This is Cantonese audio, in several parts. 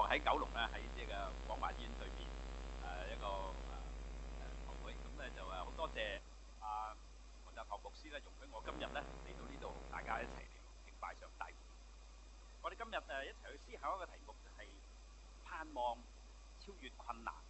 喺九龍咧，喺呢個廣華醫院對面一個堂會，咁咧就好多謝黃澤堂牧師咧，容許我今日咧嚟到呢度同大家一齊嚟敬拜上帝。我哋今日一齊去思考一個題目，就係盼望超越困難。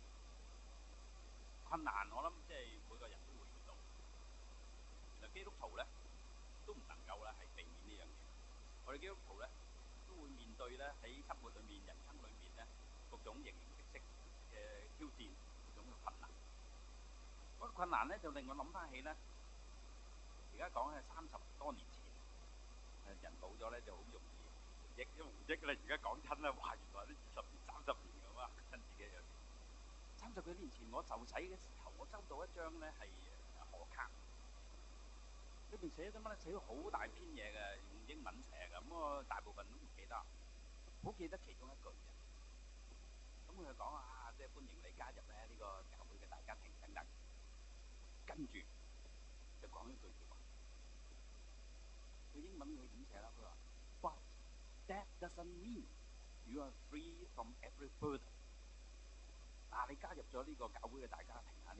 困難我諗即係每個人都會遇到，原來基督徒咧都唔能夠咧係避免呢樣嘢。我哋基督徒咧都會面對咧喺生活裏面、人生裏面咧各種形形色色嘅挑戰、各種嘅困難。嗰個困難咧就令我諗翻起咧，而家講係30多年前，人老咗咧就好容易回憶，因為回憶咧而家講親咧，哇！原來都20年、30年咁啊，親自己有時。30幾年前我就洗嘅時候，我收到一張咧係賀卡，裏邊寫咗乜咧？寫咗好大篇嘢嘅，用英文寫嘅，咁我大部分都唔記得，好記得其中一句啫。咁佢就講即係歡迎你加入咧呢個教會嘅大家庭等等。跟住就講一句説話，佢英文佢點寫啦？佢話：But that doesn't mean you are free from every burden。你加入咗呢個教會嘅大家庭啊，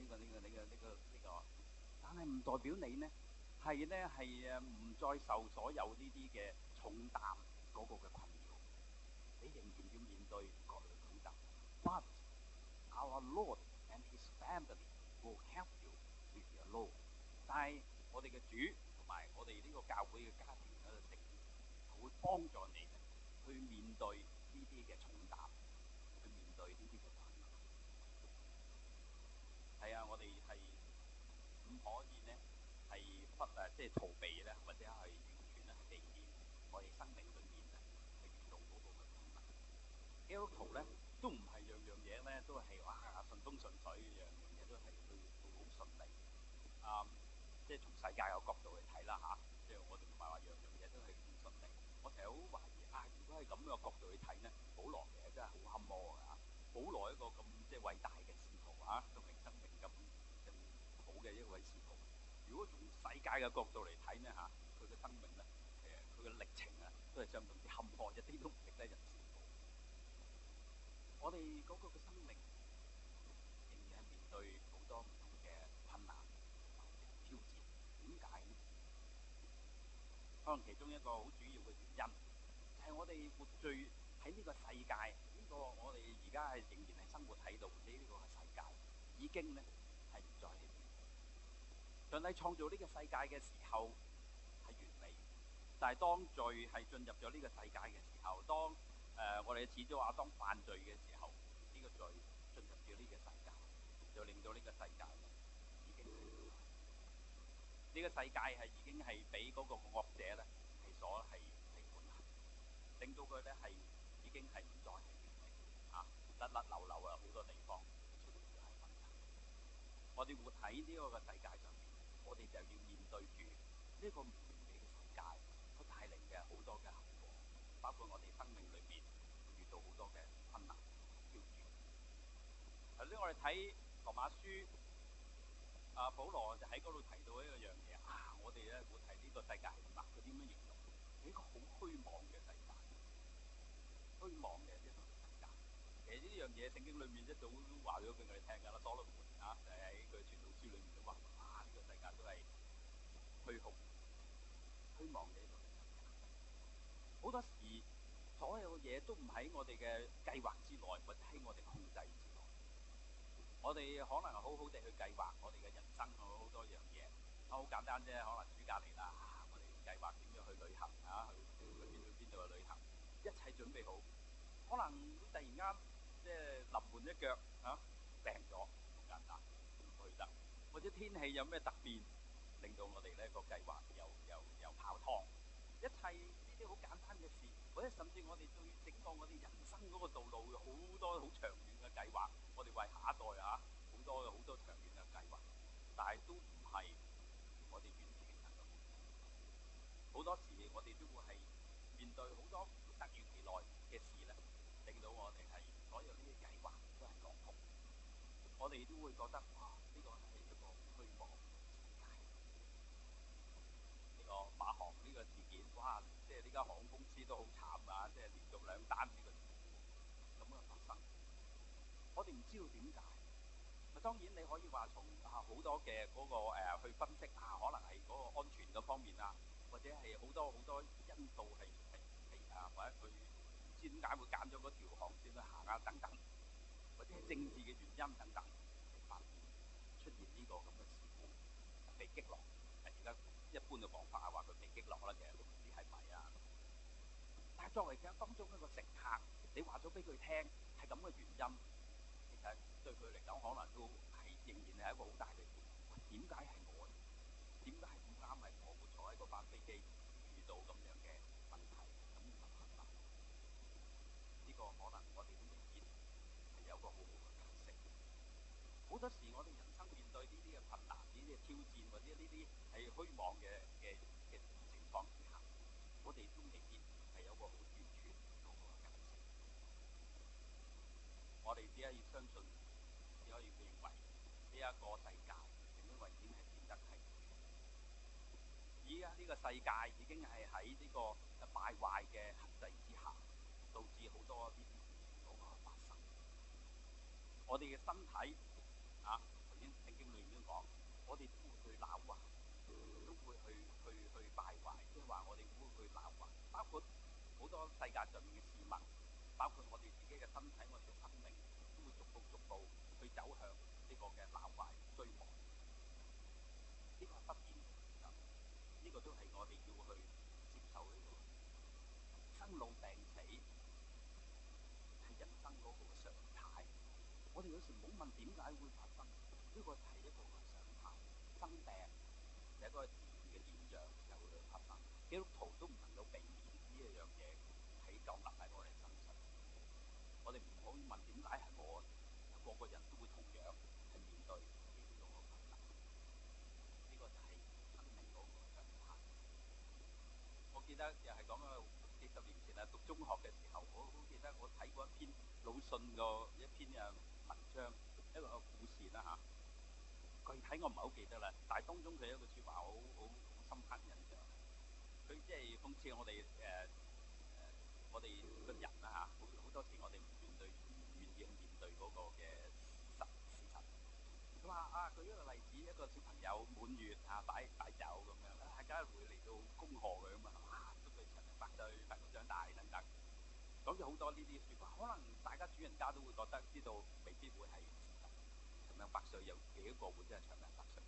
但係唔代表你呢係唔再受所有呢啲嘅重擔嗰個嘅困擾，你仍然要面對各類重擔。But our Lord and His family will help you with your load。但係我哋嘅主同埋我哋呢個教會嘅家庭嘅成員會幫助你去面對呢啲嘅重擔，去面對呢啲嘅困難。係啊，我哋係唔可以呢係即係逃避咧，或者係完全咧係避免我哋生命裏面咧係遇到嗰個嘅困難。基督徒咧都唔係樣樣嘢咧都係順風順水，樣樣嘢都係去好順利。即係從世界嘅角度去睇啦即係我哋唔係話樣樣嘢都係咁順利。我成日好懷疑如果係咁嘅角度去睇呢，保羅其實真係好坎坷㗎。保羅一個咁即係偉大嘅使徒生命咁好嘅一位使徒。如果從世界嘅角度嚟睇呢佢嘅生命呢，佢嘅歷程都係相當之坎坷，一啲都唔值得人羨慕。我哋嗰個嘅生命仍然係面對好多唔同嘅困難同埋挑戰，點解呢？可能其中一個好主要嘅原因就係我哋活聚喺呢個世界，呢個我哋而家係仍然係生活喺度呢個世界，已經呢係唔再係完美。上帝創造呢個世界嘅時候係完美，但係當罪係進入咗呢個世界嘅時候，當我哋始祖亞當犯罪嘅時候，呢個罪進入咗呢個世界，就令到呢個世界已經係呢個世界係已經係俾嗰個惡者咧係所係管轄，令到佢咧係已經係唔再係完美甩甩漏漏好多地方出現咗係問題。我哋活喺呢個嘅世界上面，我哋就要面對住呢個唔完美嘅世界，佢帶嚟嘅好多嘅後果，包括我哋生命裏面會遇到好多嘅困難挑戰。頭先我哋睇羅馬書。保羅就喺嗰度提到一樣嘢我哋咧活喺呢個世界係點佢點樣形容？係一個好虛妄嘅世界，虛妄嘅一個世界。其實呢樣嘢聖經裏面一早都話咗俾我哋聽㗎啦，所羅門就係喺佢傳道書裏面都話呢個世界都係虛空、虛妄嘅一個世界。好多時所有嘢都唔喺我哋嘅計劃之內，或者喺我哋控制之內。我哋可能好好地去計劃我哋嘅人生好多樣嘢，好簡單啫。可能暑假嚟啦，我哋計劃點樣去旅行去邊度去旅行，一切準備好。可能突然間即係臨門一腳病咗，好簡單唔去得，或者天氣有咩突變，令到我哋呢個計劃又泡湯。一切呢啲好簡單嘅事，或者甚至我哋對整個我哋人生嗰個道路有好多好長遠嘅計劃，我哋為下一代好多長遠嘅計劃，但係都唔係我哋完全能夠面對。好多時我哋都會係面對好多突如其來嘅事咧，令到我哋係所有呢啲計劃都係落空。我哋都會覺得呢個係一個虛妄嘅世界。呢個馬航呢個事件，即係呢間航空公司都好慘即係連續2單呢個事故。咁知道點解。當然你可以話從好多嘅嗰個去分析可能係嗰個安全嘅方面啊，或者係好多因素係或者佢唔知點解會揀咗嗰條航線去行啊等等，或者係政治嘅原因等等，發現出現呢個咁嘅事故被擊落。而家一般嘅講法係話佢被擊落啦，其實都唔知係咪啊。但係作為當中一個乘客，你話咗俾佢聽係咁嘅原因，其實對佢嚟講可能都係仍然係一個好大嘅疑問。點解係我？點解係咁啱係我會坐喺嗰班飛機遇到咁樣嘅問題咁嘅困難？呢個可能我哋都未必係有個好好嘅解釋。好多時我哋人生面對呢啲嘅困難、呢啲嘅挑戰或者呢啲係虛妄嘅情況之下，我哋都未必係有個好完全嗰個解釋。我哋只可以相信，只可以認為呢一個世界因為已經係變得係而家呢個世界已經係喺呢個敗壞嘅限制之下，導致好多呢啲事情嗰個發生。我哋嘅身體頭先聖經裏面都講，我哋都會去朽壞，都會去敗壞，即係話我哋都會去朽壞，包括好多世界上面嘅事物，包括我哋自己嘅身體，我哋嘅生命都會逐步去走向呢個嘅朽壞衰亡。呢個係不變嘅，呢個都係我哋要去接受呢個生老病死係人生嗰個常態。我哋有時唔好問點解會發生，呢個係一個常態。生病係一個自然嘅現象，就會發生。基督徒都唔能夠避免呢一樣嘢喺降臨喺我哋身上。我哋唔可以問點解係我，個個人都會同樣係面對呢啲咁嘅困難。呢個就係生命嗰個常態。我記得又係講咗幾十年前讀中學嘅時候，我好記得我睇過一篇魯迅嘅一篇文章，一個故事啦具體我唔係好記得啦，但係當中佢有一個説話好深刻印象。佢即係諷刺我哋我哋個人好多時我哋唔願意去面對嗰個嘅事實。佢話舉一個例子，一個小朋友滿月擺酒咁樣，大家會嚟到恭賀佢咁祝佢長命百歲、快高長大等等。講咗好多呢啲説話，可能大家主人家都會覺得知道未必會係事實。長命百歲有幾多個會真係長命百歲？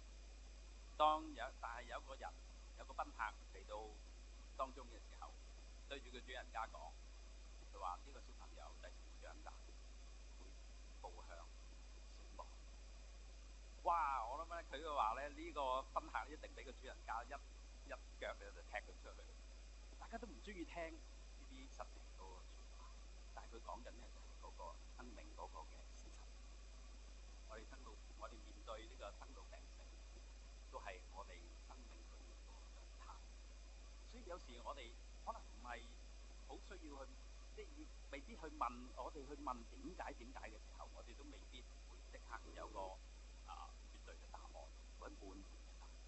但係有個人有個賓客嚟到當中嘅時候，對住個主人家講，佢話呢個小朋友第時長大會步向死亡。哇！我諗咧，佢嘅話咧，呢個賓客一定俾個主人家一腳就踢佢出去。大家都唔中意聽呢啲失明嗰個説話，但係佢講緊咧就係嗰個生命嗰個嘅事實。我哋面對呢個生老病死，都係我哋生命裏面嗰個常態。所以有時我哋可能唔係好需要去，即係未必去問我哋去問點解嘅時候，我哋都未必會即刻有個絕對嘅答案或者滿意嘅答案。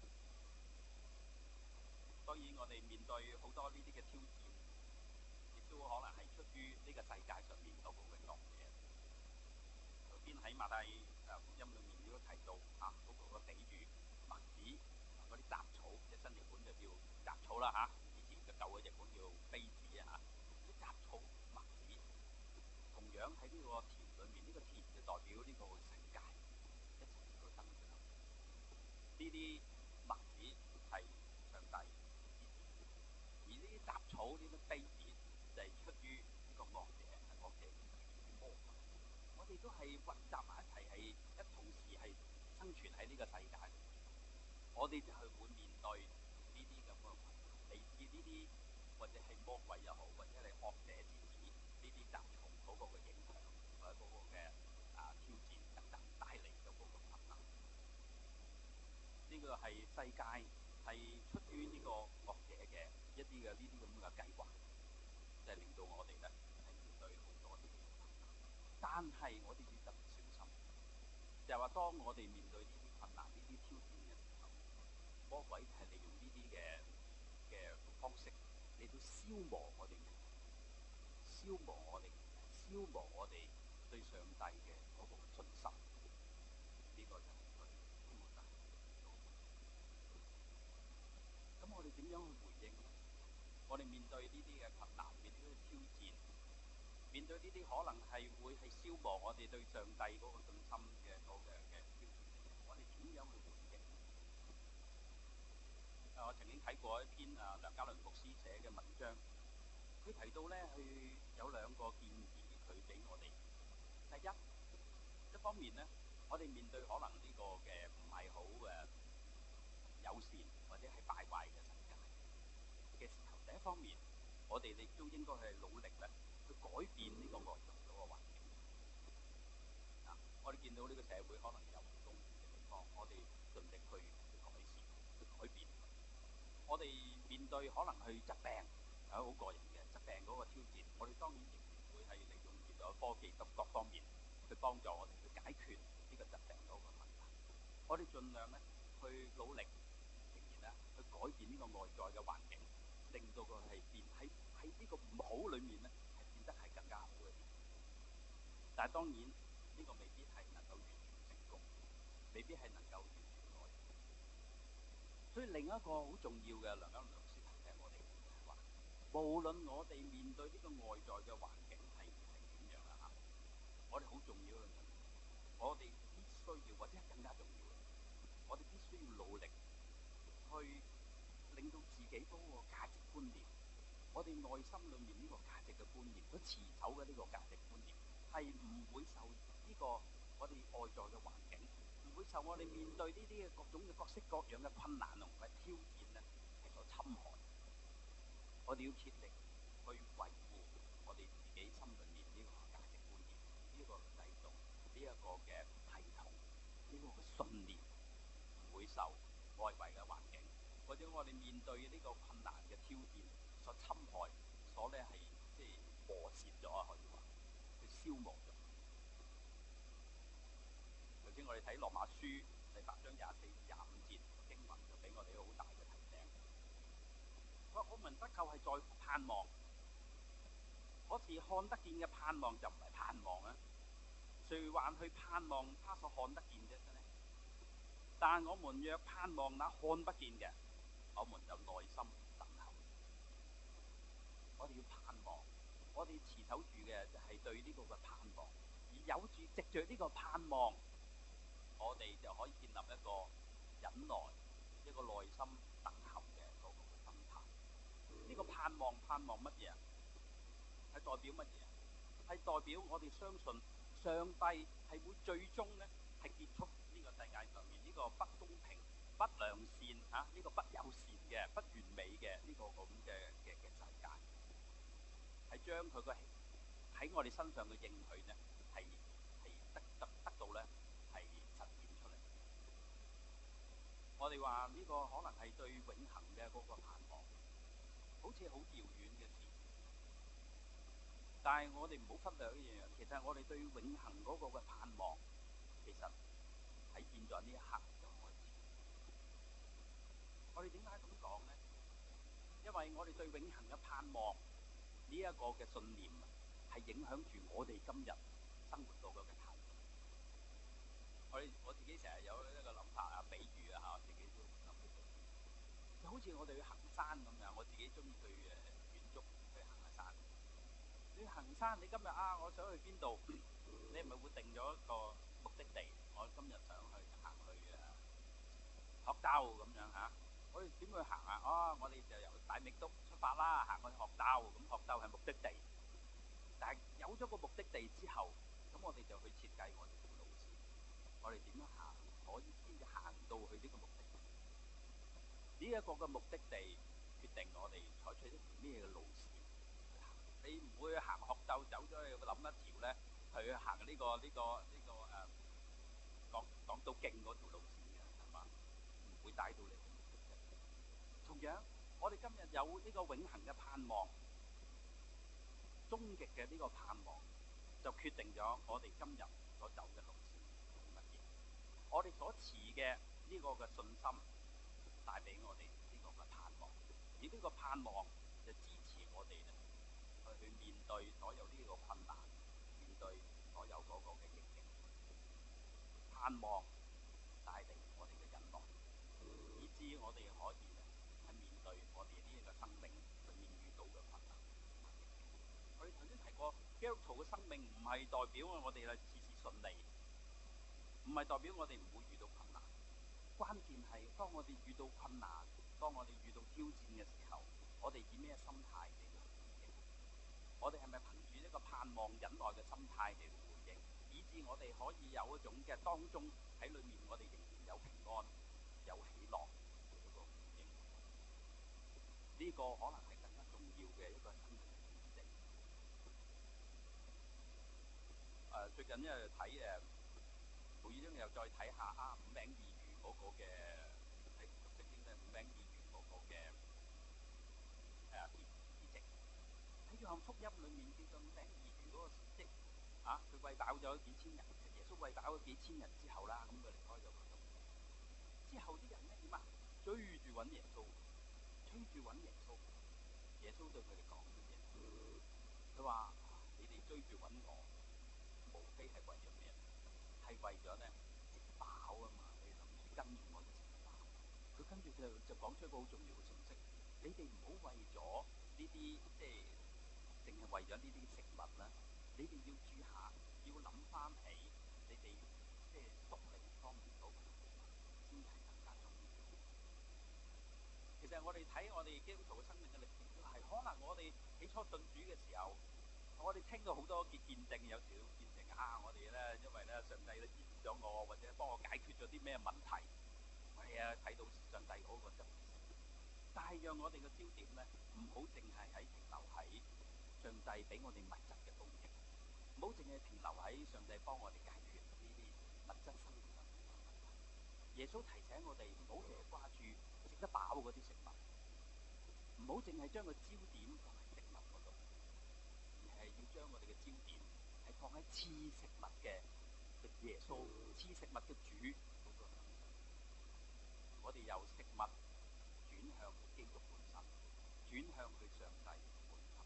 當然我哋面對好多呢啲嘅挑戰，亦都可能係出於呢個世界上面嗰個嘅惡嘢。頭先喺馬太福音裏面都提到嗰個比喻麥子嗰啲雜草，即係新譯本就叫雜草啦以前嘅舊嘅譯本叫稗子啲雜草麥子，同樣喺呢個田裏面，呢個田就代表呢個世界一齊喺度生長。呢啲麥子係上帝之子，而呢啲雜草呢啲稗子就係出於呢個惡者，惡者嘅魔鬼。我哋都係混雜埋一齊，係一同時係生存喺呢個世界裏面。我哋就係會面對呢啲咁嘅嚟自呢啲或者係魔鬼又好，或者係惡者之子呢啲雜草嗰個嘅影響，或者嗰個嘅挑戰等等帶嚟嘅嗰個困難。呢個係世界係出於呢個惡者嘅一啲嘅呢啲咁嘅計劃，就係令到我哋咧係面對好多啲困難。但係我哋要特別小心，就係話當我哋面對呢啲困難、呢啲挑戰嘅時候，魔鬼係利用呢啲嘅方式嚟到消磨我哋嘅，消磨我哋對上帝嘅嗰個信心，呢個就係佢天父大。咁我哋點樣去回應呢？我哋面對呢啲嘅困難，面對呢啲挑戰，面對呢啲可能係會係消磨我哋對上帝嗰個信心嘅嗰嘅挑戰，我哋點樣去回應？我曾經睇過一篇梁家麟牧師寫嘅文章，佢提到咧，佢有兩個建議佢俾我哋。第一方面咧，我哋面對可能呢個嘅唔係好友善或者係敗壞嘅世界嘅時候，第一方面我哋亦都應該係努力咧去改變呢個外在嗰個環境。我哋見到呢個社會可能有唔公義嘅地方，我哋盡力去改善、去改變。我哋面對可能去疾病係好個人嘅疾病嗰個挑戰，我哋當然仍然會係利用現代科技各方面去幫助我哋去解決呢個疾病嗰個問題。我哋盡量咧去努力，仍然咧去改變呢個外在嘅環境，令到佢係變喺呢個唔好裏面咧係變得係更加好嘅。但係當然呢個未必係能夠完全成功，未必係能夠完全改變。所以另一個好重要嘅梁家麟老師提醒我哋係話，無論我哋面對呢個外在嘅環境係點樣啦，我哋好重要嘅，我哋必須要或者更加重要嘅，我哋必須要努力去令到自己嗰個價值觀念，我哋內心裏面呢個價值嘅觀念，所持守嘅呢個價值觀念係唔會受呢個我哋外在嘅環境，唔會受我哋面對呢啲嘅各種嘅各式各樣嘅困難同埋挑戰咧係所侵害。我哋要竭力去維護我哋自己心裏面呢個價值觀念、呢個制度、呢一個嘅系統、呢個嘅信念，唔會受外圍嘅環境或者我哋面對呢個困難嘅挑戰所侵害，所咧係即係磨蝕咗，可以話佢消磨咗。頭先我哋睇羅馬書第8章24至25節經文，就俾我哋好大嘅提醒。我們得救係在乎盼望，嗰時看得見嘅盼望就唔係盼望啊！誰還去盼望他所看得見嘅呢？但我們若盼望那看不見嘅，我們就耐心等候。我哋要盼望，我哋持守住嘅就係對呢個嘅盼望，而有住藉着呢個盼望，我哋就可以建立一個忍耐、一個耐心等候嘅嗰個心態。呢個盼望乜嘢？係代表乜嘢？係代表我哋相信上帝係會最終咧係結束呢個世界上面呢個不公平、不良善呢個不友善嘅、不完美嘅呢個咁嘅世界，係將佢個喺我哋身上嘅應許咧係得到咧係實現出嚟。我哋話呢個可能係對永恆嘅嗰個盼望，好似好遙遠嘅事，但係我哋唔好忽略一樣嘢，其實我哋對永恆嗰個嘅盼望，其實喺現在呢一刻就開始。我哋點解咁講呢？因為我哋對永恆嘅盼望呢一個嘅信念，係影響住我哋今日生活到嘅態度。我自己成日有一個諗法啊，比喻啊，我自己都諗起就好似我哋去行山咁樣，我自己中意去遠足去行下山。你行山，你今日我想去邊度？你係咪會定咗一個目的地？我今日想去行去鶴洲咁樣嚇。我哋點去行啊？我哋就由大覓督出發啦，行去鶴洲。咁鶴洲係目的地，但係有咗個目的地之後，咁我哋就去設計我哋條路線。我哋點樣行可以先至行到去呢個目的地？呢一個嘅目的地決定我哋採取一條咩嘅路線。你唔會行鶴洲走咗去諗一條咧，去行呢個港島徑嗰條路線嘅，係嘛？唔會帶到你嘅目的地。同樣，我哋今日有呢個永恆嘅盼望，終極嘅呢個盼望，就決定咗我哋今日所走嘅路線係乜嘢。我哋所持嘅呢個嘅信心，帶俾我哋呢個嘅盼望，而呢個盼望就支持我哋咧去面對所有呢個困難，面對所有嗰盼望帶嚟我哋嘅忍耐，以致我哋可以係面對我哋呢一個生命裏面遇到嘅困難。我哋頭先提過，基督徒嘅生命唔係代表我哋係事事順利，唔係代表我哋唔會遇到困難。關鍵係當我哋遇到困難，當我哋遇到挑戰嘅時候，我哋以咩心態嚟到回應？我哋係咪憑住一個盼望忍耐嘅心態嚟到回應，以致我哋可以有一種嘅當中喺裏面，我哋仍然有平安、有喜樂嘅一個回應？呢個可能係更加重要嘅一個生命嘅見證。最近咧睇無意中又再睇下五餅二魚嗰個嘅喺聖經咧五餅二魚嗰個嘅事蹟。喺約翰福音裏面見到五餅二魚嗰個事蹟佢餵飽咗幾千人，耶穌餵飽咗幾千人之後啦，咁佢離開咗嗰度。之後啲人咧點啊？追住揾耶穌，追住揾耶穌。耶穌對佢哋講乜嘢？佢話：你哋追住揾我，無非係為咗咩？係為咗咧食飽啊嘛！你諗住跟住我一食飽。佢跟住就講出一個好重要嘅信息：你哋唔好為咗呢啲即係淨係為咗呢啲食物啦，你哋要注下，要諗翻起你哋即係屬靈方面嗰個先係更加重要。其實我哋睇我哋基督徒嘅生命嘅歷程都係，可能我哋起初信主嘅時候，我哋聽到好多嘅見證，有時都見證我哋咧，因為咧上帝咧醫治咗我，或者幫我解決咗啲咩問題，係啊，睇到上帝嗰個真實。但係讓我哋嘅焦點咧，唔好淨係喺停留喺上帝俾我哋物質嘅供應，唔好淨係停留喺上帝幫我哋解決呢啲物質生活上面嘅問題。耶穌提醒我哋唔好淨係掛住食得飽嗰啲食物，唔好淨係將個焦點放喺食物嗰度，而係要將我哋嘅焦點係放喺賜食物嘅耶穌、賜食物嘅主嗰個身上。我哋由食物轉向基督本身，轉向佢上帝本身。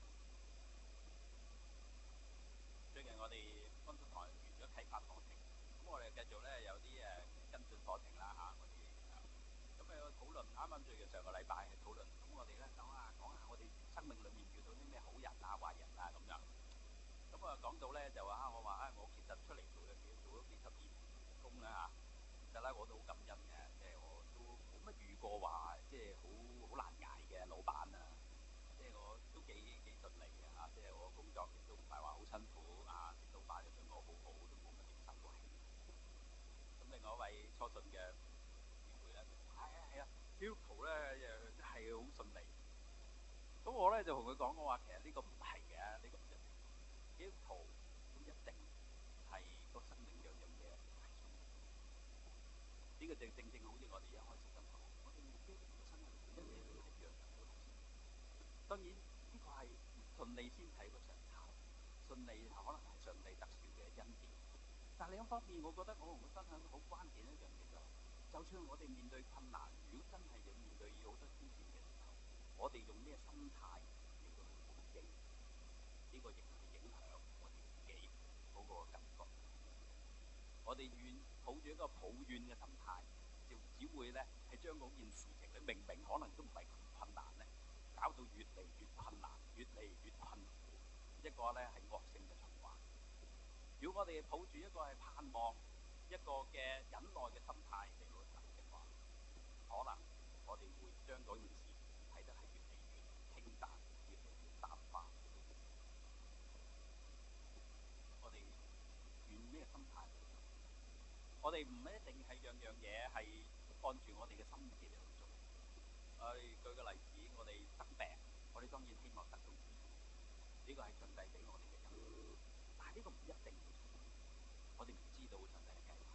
最近我哋安信堂完咗啟發課程，咁我哋繼續咧有啲跟進課程啦嚇，我哋咁有討論。啱啱最近上個禮拜係討論，咁我哋咧講下我哋生命裏面遇到啲咩好人啊、壞人啊咁樣。咁講到咧就話我話我其實出嚟做咗幾十年工啦嚇，其實咧我都好感恩嘅，即係我都冇乜遇過話即係好難捱嘅老闆啊，即係我都幾順利嘅嚇，即係我工作亦都唔係話好辛苦啊，啲老闆又對我好好，都冇乜點受過氣。咁另外一位初信嘅姊妹咧，係啊，基督徒咧真係好順利。咁我咧就同佢講，我話其實呢個唔係嘅，呢個唔一定。基督徒都一定係個生命樣樣嘢係順利。呢個正正好似我哋一開始咁講，我哋基督徒嘅生命一定係樣樣都係順利。當然呢個係唔順利先係個常態，順利可能係上帝特殊嘅恩典。但另一方面，我覺得我同佢分享好關鍵一樣嘢就算我哋面對困難，如果真係要面對好多挑戰嘅時候，我哋用咩心態嚟到去回應？呢個亦係影響我哋自己嗰個感覺。我哋抱住一個抱怨嘅心態，就只會咧係將嗰件事情，你明明可能都唔係咁困難咧，搞到越嚟越困難，越嚟越困苦，一個咧係惡性嘅循環。如果我哋抱住一個係盼望、一個嘅忍耐嘅心態嚟到行嘅話，可能我哋會將嗰件事睇得係越嚟越輕淡，越嚟越淡化。我哋用咩心態？我哋唔一定係樣樣嘢係按住我哋嘅心意嚟去做。舉個例子，我哋得病，我哋當然希望得到醫治，呢個係上帝俾我哋嘅恩典。但係呢個唔一定，我哋唔知道上帝嘅計劃。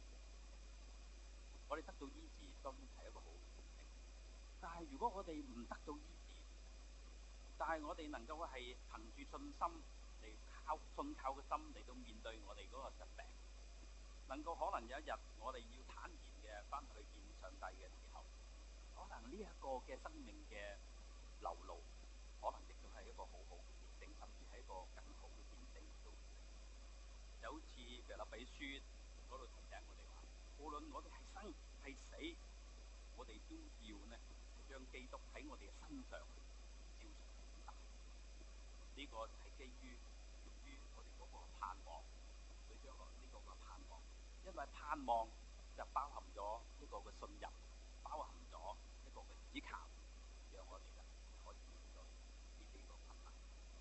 我哋得到醫治，當然係一個好嘅事情。但係如果我哋唔得到醫治，但係我哋能夠係憑住信心嚟信靠嘅心嚟到面對我哋嗰個疾病，能夠可能有一日我哋要坦然嘅翻去見上帝嘅時候，可能呢一個嘅生命嘅流露，可能亦都係一個好好嘅見證，甚至係一個更好嘅見證都唔定。就好似腓立比書嗰度提醒我哋話， 無論我哋係生係死，我哋都要呢將基督喺我哋嘅身上照常顯大。呢個係基於我哋嗰個盼望，對將來呢個嘅盼望，因為盼望就包含咗一個嘅信任，包含咗一個嘅倚靠，讓我哋可以面對呢幾個困難。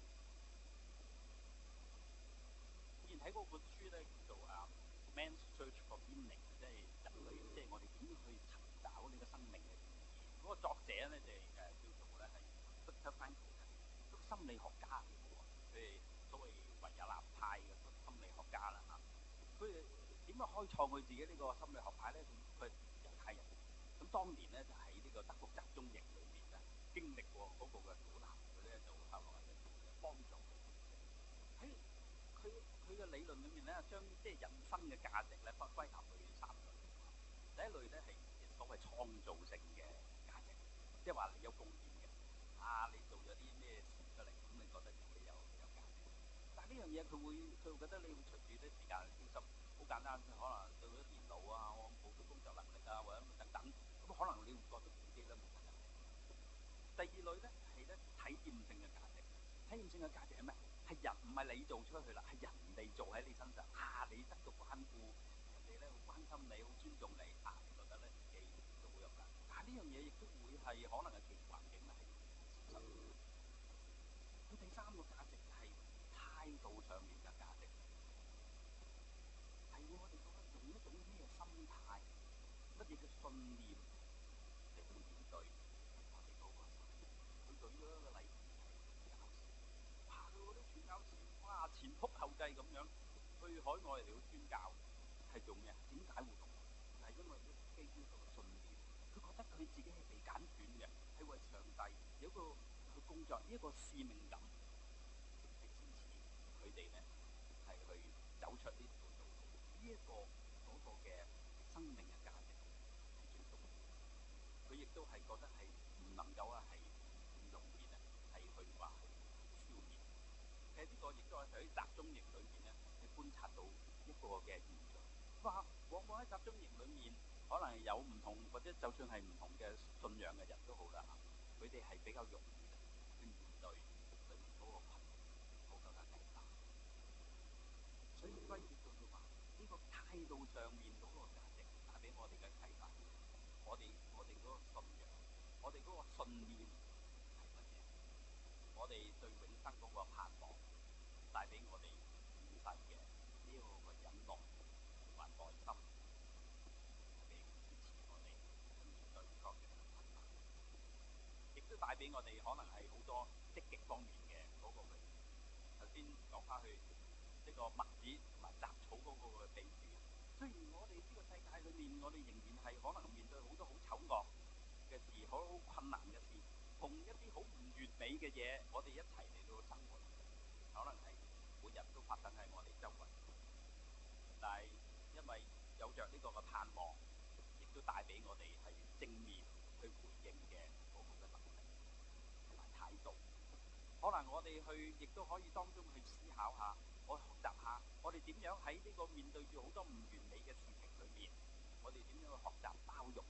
以前睇過本書咧，叫做Man's Search for Meaning， 即係人類，即係我哋點樣去尋找呢個生命嘅意義。嗰個作者咧就叫做咧係 Viktor Frankl， 都心理學家嚟嘅喎，佢係所謂維也納派嘅心理學家啦嚇。佢點樣開創佢自己呢個心理學派咧？佢猶太人，咁當年咧就喺呢個德國集中營裏面咧經歷過嗰個嘅苦難，佢咧就後來幫助喺佢嘅理論裏面咧，將即係人生嘅價值咧歸納去3類。第一類咧係所謂創造性嘅價值，即係話你有貢獻嘅，你做咗啲咩事出嚟，咁你覺得自己有價值。但係呢樣嘢佢會覺得你會隨住啲時間消失。好簡單，可能到咗年老我冇咗工作能力或者等等，咁可能你會覺得自己咧冇價值。第二類咧係咧體驗性嘅價值，體驗性嘅價值係咩？係人唔係你做出去啦，係人哋做喺你身上你得到關顧，人哋咧好關心你，好尊重你你覺得咧自己都好有價值。但係呢樣嘢亦都會係可能係其環境係事實。咁第三個價值係態度上面嘅價值，係我哋覺得用一種咩心態、乜嘢嘅信念嚟去面對我哋嗰個生活。佢舉咗一個例子係傳教士，佢嗰啲傳教士前仆後繼咁樣去海外嚟到宣教，係做咩？點解會咁？係因為基於一個信念，佢覺得佢自己係被揀選嘅，係為上帝有一個去工作，一個使命感，係支持佢哋咧係去走出呢條道路。呢一個嗰個嘅生命嘅價值係最重要。佢亦都係覺得係唔能夠係咁容易咧係去話去消滅。其實呢個亦都係喺集中營裏面咧，你觀察到一個嘅現象。話往往喺集中營裏面，可能有唔同或者就算係唔同嘅信仰嘅人都好啦，佢哋係比較容易去面對裏面嗰個困難，嗰個嘅危難。所以歸結到佢話呢個態度上面嗰個價值帶俾我哋嘅啟發，我哋嗰個信仰，我哋嗰個信念係乜嘢？我哋對永生嗰個盼望帶俾我哋現世嘅呢個忍耐同埋耐心，係俾支持我哋去面對各樣嘅困難，亦都帶俾我哋可能係好多積極方面嘅嗰個嘅。頭先講翻去呢個麥子同埋雜草嗰個嘅比喻，雖然我哋呢個世界裏面，我哋仍然係可能面對好多好醜惡嘅事，好困難嘅事，同一啲好唔完美嘅嘢，我哋一齊嚟到生活，可能係每日都發生喺我哋周圍。但係因為有着呢個嘅盼望，亦都帶俾我哋係正面去回應嘅嗰個嘅能力同埋態度。可能我哋亦都可以當中去思考下，我學習下，我哋點樣喺呢個面對住好多唔完美嘅事情裏面，我哋點樣去學習包容？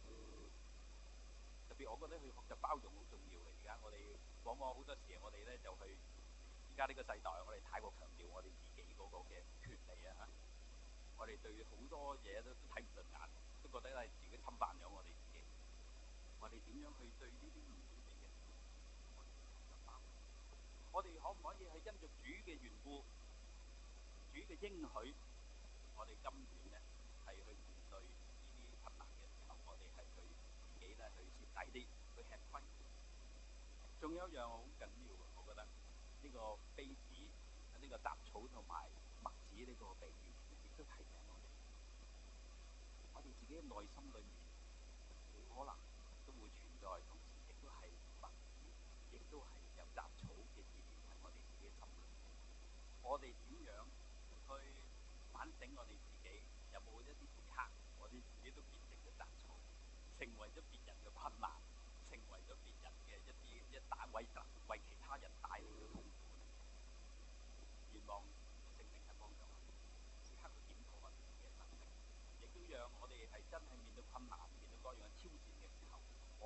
特別我覺得去學習包容好重要嘅。而家我哋往往好多時，我哋咧就去而家呢個世代，我哋太過強調我哋自己嗰個嘅權利啊！我哋對好多嘢都睇唔順眼，都覺得係自己侵犯咗我哋自己。我哋點樣去對呢啲唔完美嘅事，我哋學習包容？我哋可唔可以係因着主嘅緣故，主嘅應許，我哋甘願咧係去面對呢啲困難嘅時候，我哋係去自己咧去徹底啲去吃虧。仲有一樣好緊要嘅，我覺得呢個稗子、呢個雜草同埋麥子呢個比喻，亦都提醒我哋自己嘅內心裏面可能都會存在，同時亦都係麥子，亦都係有雜草嘅意念喺我哋自己心裏面。我哋點樣去反省我哋自己？有冇一啲時刻，我哋自己都變成咗雜草，成為咗別人嘅困難，成為咗別人嘅為其他人帶嚟嘅痛苦？願望聖靈係幫助我哋時刻去檢討我哋自己嘅生命，亦都讓我哋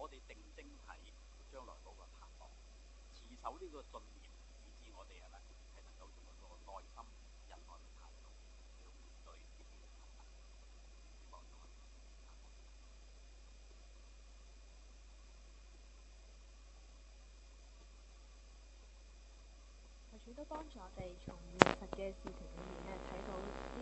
我哋定睛喺將來嗰個盼望，持守呢個信念，以致我哋係咪係能夠用一個耐心忍耐嘅態度去面對呢啲嘅困難。希望各位求主都幫助我哋從現實嘅事情裏面